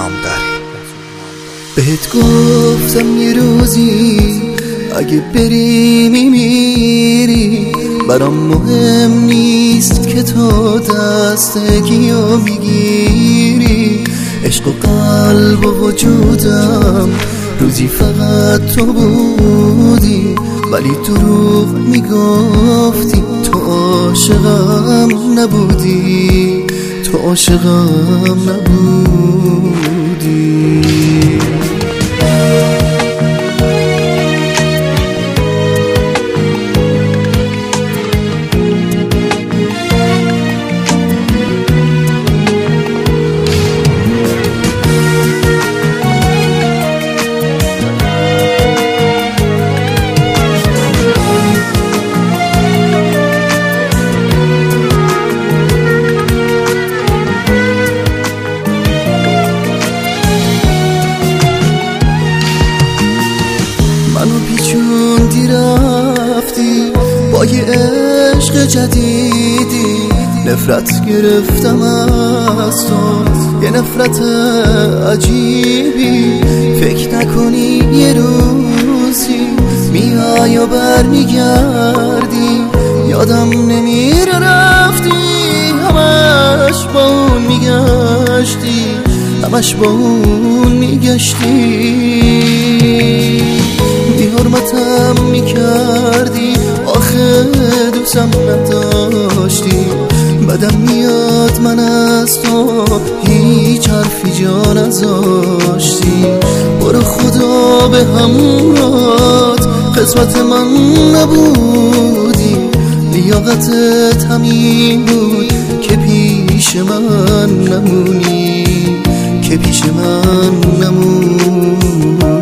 نامداری. بهت گفتم یه روزی اگه بری میمیری، برام مهم نیست که تو دست کیو میگیری. عشق و قلب و وجودم روزی فقط تو بودی، ولی دروغ میگفتی تو عاشقم نبودی، تو عاشقم نبودی. منو پیچوندی رفتی با یه عشق جدیدی، نفرت گرفتم از تو، یه نفرت عجیبی. فکر نکنی یه روزی میای و برمیگردی، یادم نمیره رفتی، همش با اون میگشتی، همش با اون میگشتی. حرمتم میکردی، آخه دوستم نداشتی. بدم میاد من از تو هیچ حرفی جا نذاشتی. برو خدا به همونات قسمت من نبودی، لیاقتت همین بود که پیش من نمونی، که پیش من نمونی.